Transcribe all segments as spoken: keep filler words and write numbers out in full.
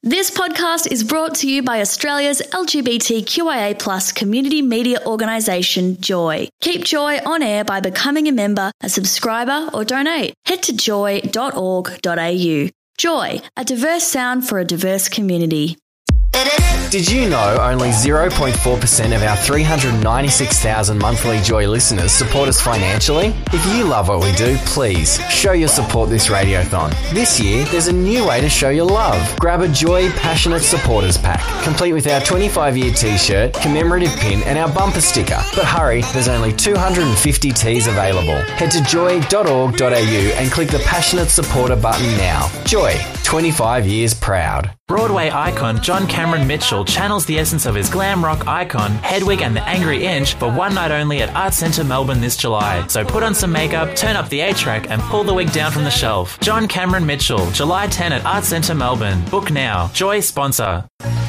This podcast is brought to you by Australia's L G B T Q I A plus community media organisation, Joy. Keep Joy on air by becoming a member, a subscriber or donate. Head to joy dot org dot a u. Joy, a diverse sound for a diverse community. Did you know only zero point four percent of our three hundred ninety-six thousand monthly Joy listeners support us financially? If you love what we do, please show your support this radiothon. This year, there's a new way to show your love. Grab a Joy Passionate Supporters Pack, complete with our twenty-five year t-shirt, commemorative pin and our bumper sticker. But hurry, there's only two hundred fifty tees available. Head to joy dot org dot a u and click the Passionate Supporter button now. Joy, twenty-five years proud. Broadway icon John Cameron Mitchell channels the essence of his glam rock icon, Hedwig and the Angry Inch, for one night only at Arts Centre Melbourne this July. So put on some makeup, turn up the A-track and pull the wig down from the shelf. John Cameron Mitchell, July tenth at Arts Centre Melbourne. Book now. Joy sponsor.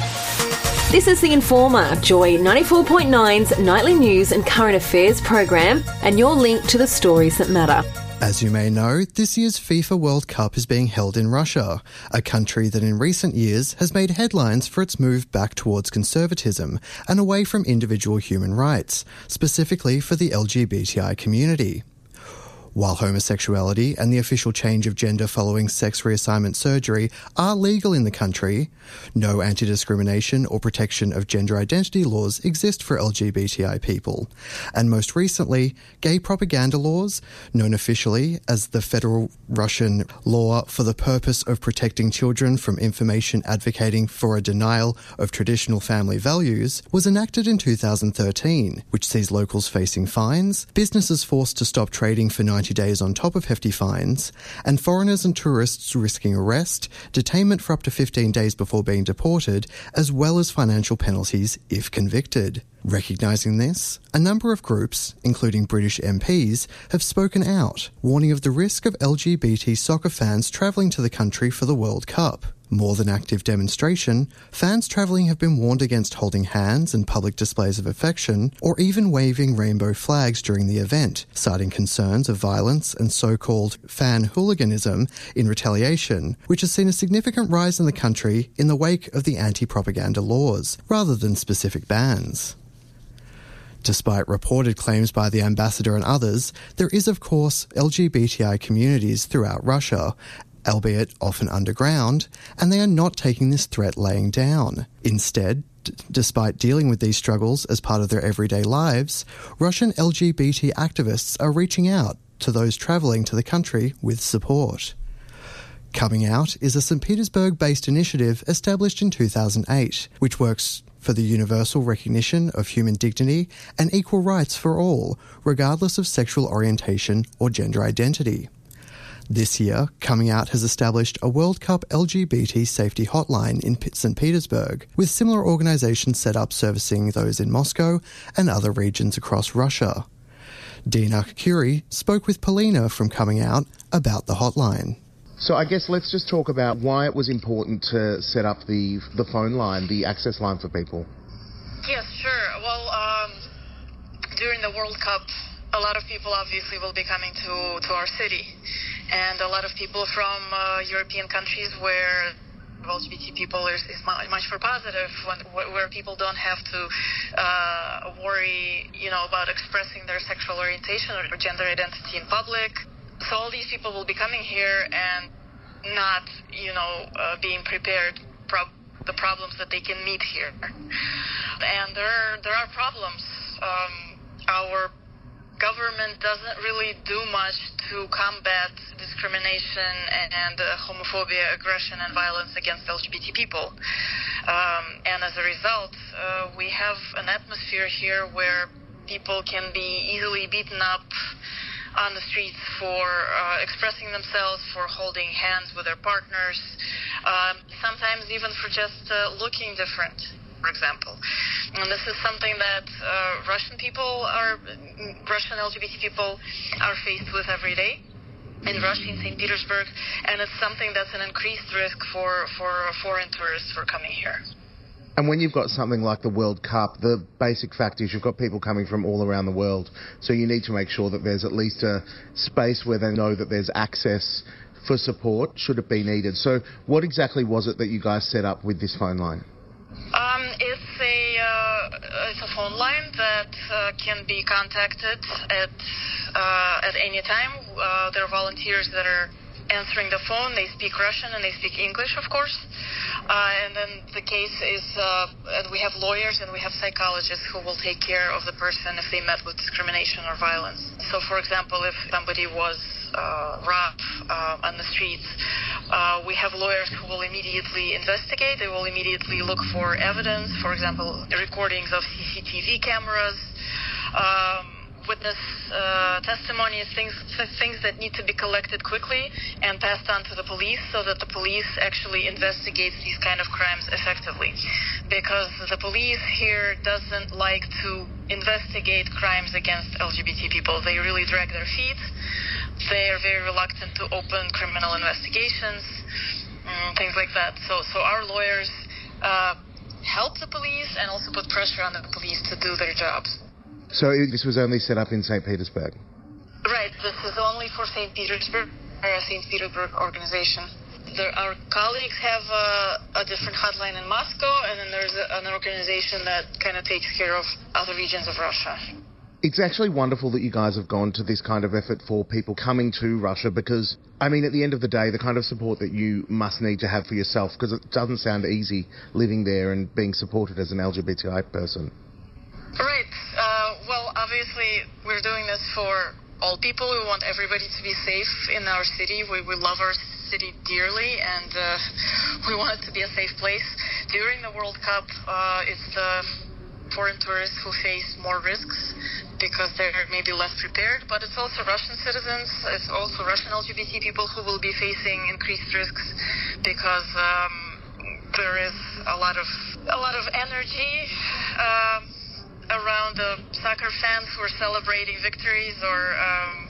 This is The Informer, Joy ninety-four point nine's nightly news and current affairs program, and your link to the stories that matter. As you may know, this year's FIFA World Cup is being held in Russia, a country that in recent years has made headlines for its move back towards conservatism and away from individual human rights, specifically for the L G B T I community. While homosexuality and the official change of gender following sex reassignment surgery are legal in the country, no anti-discrimination or protection of gender identity laws exist for L G B T I people. And most recently, gay propaganda laws, known officially as the Federal Russian Law for the Purpose of Protecting Children from Information Advocating for a Denial of Traditional Family Values, was enacted in two thousand thirteen, which sees locals facing fines, businesses forced to stop trading for ninety days on top of hefty fines, and foreigners and tourists risking arrest, detainment for up to fifteen days before being deported, as well as financial penalties if convicted. Recognising this, a number of groups, including British M Ps, have spoken out, warning of the risk of L G B T soccer fans travelling to the country for the World Cup. More than active demonstration, fans travelling have been warned against holding hands in public displays of affection or even waving rainbow flags during the event, citing concerns of violence and so-called fan hooliganism in retaliation, which has seen a significant rise in the country in the wake of the anti-propaganda laws, rather than specific bans. Despite reported claims by the ambassador and others, there is of course L G B T I communities throughout Russia, albeit often underground, and they are not taking this threat laying down. Instead, d- despite dealing with these struggles as part of their everyday lives, Russian L G B T activists are reaching out to those travelling to the country with support. Coming Out is a Saint Petersburg-based initiative established in two thousand eight, which works for the universal recognition of human dignity and equal rights for all, regardless of sexual orientation or gender identity. This year, Coming Out has established a World Cup L G B T safety hotline in Saint Petersburg, with similar organisations set up servicing those in Moscow and other regions across Russia. Dina Curie spoke with Polina from Coming Out about the hotline. So I guess let's just talk about why it was important to set up the the phone line, the access line for people. Yes, sure. Well, um, during the World Cup, a lot of people obviously will be coming to, to our city. And a lot of people from uh, European countries where L G B T people is, is much more positive, when, where people don't have to uh, worry, you know, about expressing their sexual orientation or gender identity in public. So all these people will be coming here and not, you know, uh, being prepared for the problems that they can meet here. And there, there are problems. Um, our government doesn't really do much to combat discrimination and uh, homophobia, aggression, and violence against L G B T people. Um, and as a result, uh, we have an atmosphere here where people can be easily beaten up on the streets for uh, expressing themselves, for holding hands with their partners, um, sometimes even for just uh, looking different, for example. And this is something that uh, Russian people are, Russian L G B T people are faced with every day in Russia, in Saint Petersburg, and it's something that's an increased risk for, for foreign tourists for coming here. And when you've got something like the World Cup, the basic fact is you've got people coming from all around the world. So you need to make sure that there's at least a space where they know that there's access for support should it be needed. So what exactly was it that you guys set up with this phone line? Um, it's a uh, it's a phone line that uh, can be contacted at uh, at any time. Uh, there are volunteers that are answering the phone. They speak Russian and they speak English, of course. Uh, and then the case is, uh, and we have lawyers and we have psychologists who will take care of the person if they met with discrimination or violence. So, for example, if somebody was uh, robbed uh, on the streets, uh, we have lawyers who will immediately investigate. They will immediately look for evidence, for example, recordings of C C T V cameras, um, witness uh, testimonies, things things that need to be collected quickly and passed on to the police so that the police actually investigates these kind of crimes effectively. Because the police here doesn't like to investigate crimes against L G B T people. They really drag their feet. They are very reluctant to open criminal investigations, um, things like that. So, so our lawyers uh, help the police and also put pressure on the police to do their jobs. So this was only set up in Saint Petersburg? Right, this is only for Saint Petersburg, a Saint Petersburg organization. There, our colleagues have a, a different hotline in Moscow, and then there's a, an organization that kind of takes care of other regions of Russia. It's actually wonderful that you guys have gone to this kind of effort for people coming to Russia because, I mean, at the end of the day, the kind of support that you must need to have for yourself, because it doesn't sound easy living there and being supported as an L G B T I person. Right. Uh, well, obviously, we're doing this for all people. We want everybody to be safe in our city. We, we love our city dearly, and uh, we want it to be a safe place. During the World Cup, uh, it's the foreign tourists who face more risks because they're maybe less prepared, but it's also Russian citizens, it's also Russian L G B T people who will be facing increased risks because um, there is a lot of a lot of energy Um, around the soccer fans who are celebrating victories or um,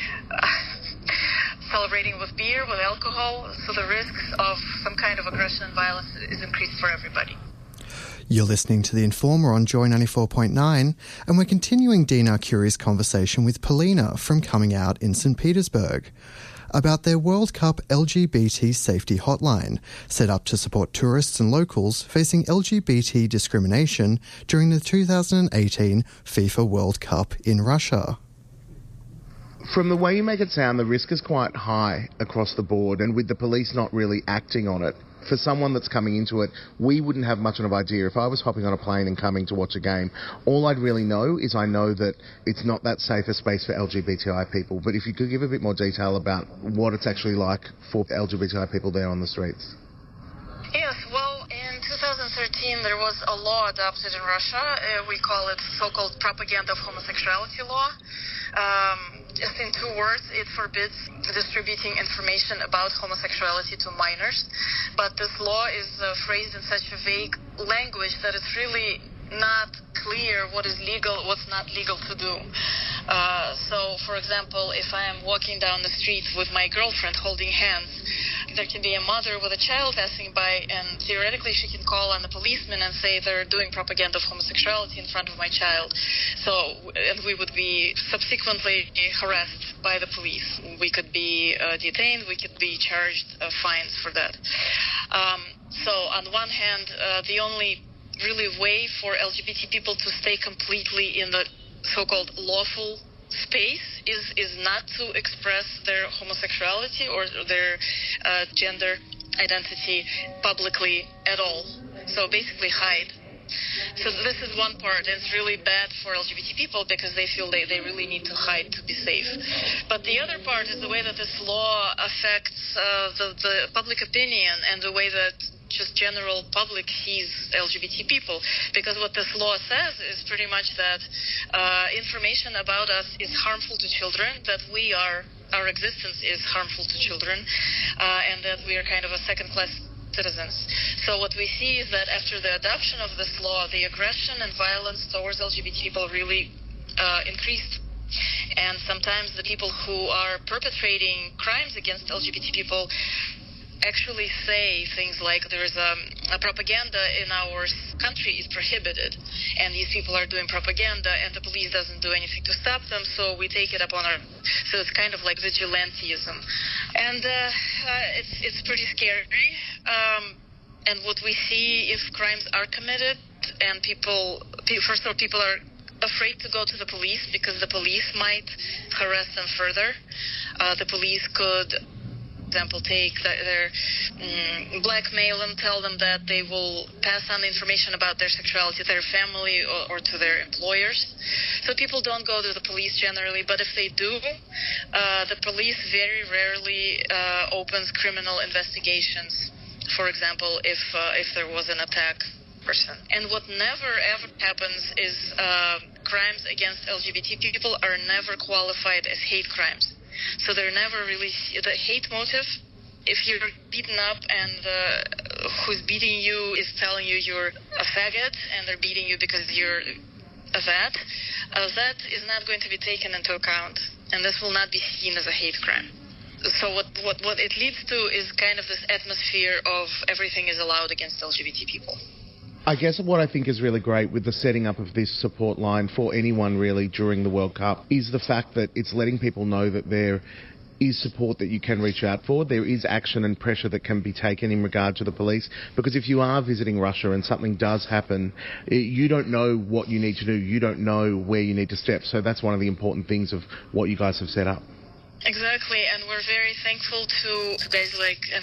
celebrating with beer, with alcohol, so the risks of some kind of aggression and violence is increased for everybody. You're listening to The Informer on Joy ninety-four point nine, and we're continuing Dina Curie's conversation with Polina from Coming Out in Saint Petersburg about their World Cup L G B T safety hotline, set up to support tourists and locals facing L G B T discrimination during the two thousand eighteen FIFA World Cup in Russia. From the way you make it sound, the risk is quite high across the board, and with the police not really acting on it, for someone that's coming into it, we wouldn't have much of an idea. If I was hopping on a plane and coming to watch a game, all I'd really know is I know that it's not that safe a space for L G B T I people. But if you could give a bit more detail about what it's actually like for L G B T I people there on the streets. Yes, well, in two thousand thirteen there was a law adopted in Russia. Uh, we call it so-called propaganda of homosexuality law. Um, just in two words, it forbids distributing information about homosexuality to minors. But this law is uh, phrased in such a vague language that it's really not clear what is legal, what's not legal to do. Uh, so, for example, if I am walking down the street with my girlfriend holding hands, there can be a mother with a child passing by, and theoretically she can call on the policeman and say they're doing propaganda of homosexuality in front of my child. So, and we would be subsequently harassed by the police. We could be uh, detained, we could be charged uh, fines for that. Um, so, on one hand, uh, the only really way for L G B T people to stay completely in the so-called lawful space is is not to express their homosexuality or their uh, gender identity publicly at all. So basically hide. So this is one part, and it's really bad for L G B T people because they feel they, they really need to hide to be safe. But the other part is the way that this law affects uh, the, the public opinion and the way that just general public sees L G B T people, because what this law says is pretty much that uh, information about us is harmful to children, that we are, our existence is harmful to children, uh, and that we are kind of a second-class citizens. So what we see is that after the adoption of this law, the aggression and violence towards L G B T people really uh, increased. And sometimes the people who are perpetrating crimes against L G B T people actually say things like there's a, a propaganda in our country is prohibited, and these people are doing propaganda and the police doesn't do anything to stop them, so we take it upon our... So it's kind of like vigilantism. And uh, uh, it's it's pretty scary. Um, and what we see if crimes are committed and people, first of all, people are afraid to go to the police because the police might harass them further. Uh, the police could, for example, take the, their um, blackmail them, tell them that they will pass on information about their sexuality to their family or, or to their employers. So people don't go to the police generally, but if they do, uh, the police very rarely uh, opens criminal investigations. For example, if uh, if there was an attack. Person. And what never ever happens is uh, crimes against L G B T people are never qualified as hate crimes. So they're never really the hate motive. If you're beaten up and uh, who's beating you is telling you you're a faggot and they're beating you because you're a that, uh, that is not going to be taken into account, and this will not be seen as a hate crime. So what, what, what it leads to is kind of this atmosphere of everything is allowed against L G B T people. I guess what I think is really great with the setting up of this support line for anyone really during the World Cup is the fact that it's letting people know that there is support that you can reach out for. There is action and pressure that can be taken in regard to the police, because if you are visiting Russia and something does happen, you don't know what you need to do. You don't know where you need to step. So that's one of the important things of what you guys have set up. Exactly, and we're very thankful to, to guys like and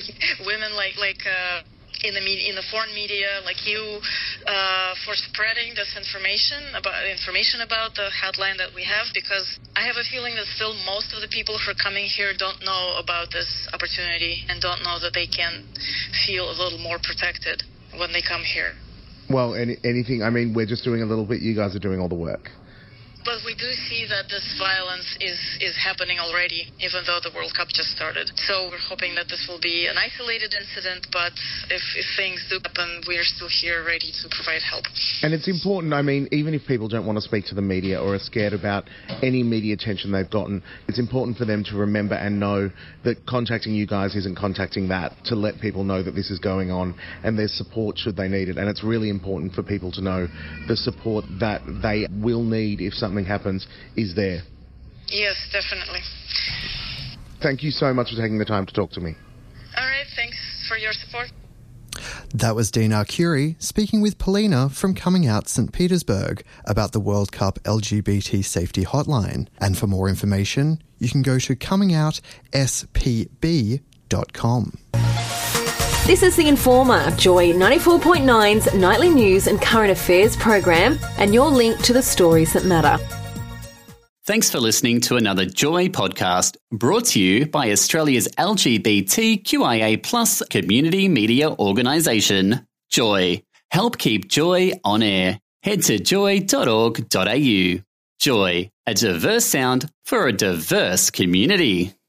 women like like. Uh, in the media, in the foreign media, like you, uh, for spreading this information about information about the hotline that we have, because I have a feeling that still most of the people who are coming here don't know about this opportunity and don't know that they can feel a little more protected when they come here. Well, any, anything, I mean, we're just doing a little bit, you guys are doing all the work. But we do see that this violence is, is happening already, even though the World Cup just started. So we're hoping that this will be an isolated incident, but if, if things do happen, we're still here ready to provide help. And it's important, I mean, even if people don't want to speak to the media or are scared about any media attention they've gotten, it's important for them to remember and know that contacting you guys isn't contacting that, to let people know that this is going on and there's support should they need it. And it's really important for people to know the support that they will need if something happens is there. Yes, definitely. Thank you so much for taking the time to talk to me. All right, thanks for your support. That was Dean Arcuri speaking with Polina from Coming Out Saint Petersburg about the World Cup L G B T Safety Hotline. And for more information, you can go to coming out s p b dot com. This is The Informer, Joy ninety-four point nine's nightly news and current affairs program, and your link to the stories that matter. Thanks for listening to another Joy podcast, brought to you by Australia's L G B T Q I A plus community media organisation, Joy. Help keep Joy on air. Head to joy dot org dot a u. Joy, a diverse sound for a diverse community.